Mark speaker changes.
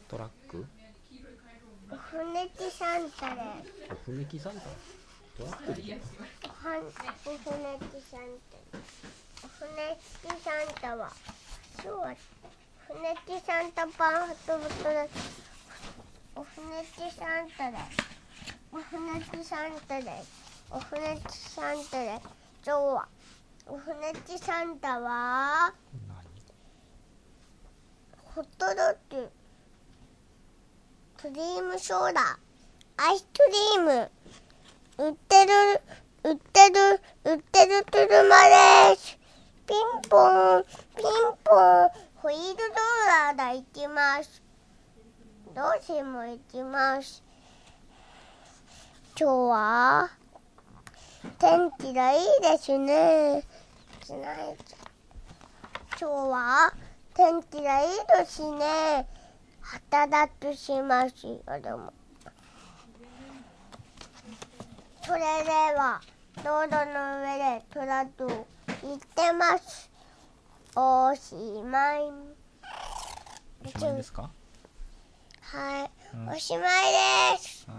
Speaker 1: トラック？
Speaker 2: お船木サンタです。
Speaker 1: お船木サンタ？トラックでしょ？
Speaker 2: お船木サンタ。お船木サンタはそうは船木サンタパンフトブトです。お船木サンタです。お船木サンタです。お船木サンタです。今日はお船木サンタはホットドッグ、クリームソーダ、アイスクリーム売ってる車です。ピンポンピンポン、ホイールローラーで行きます。どうしも行きます。今日は天気がいいですね。今日は天気がいいですね。働くしますよ。でもそれでは道路の上でトラック行ってます。おしまい。
Speaker 1: おしまいですか？
Speaker 2: はい、
Speaker 1: うん、
Speaker 2: おしまいです。
Speaker 1: はい。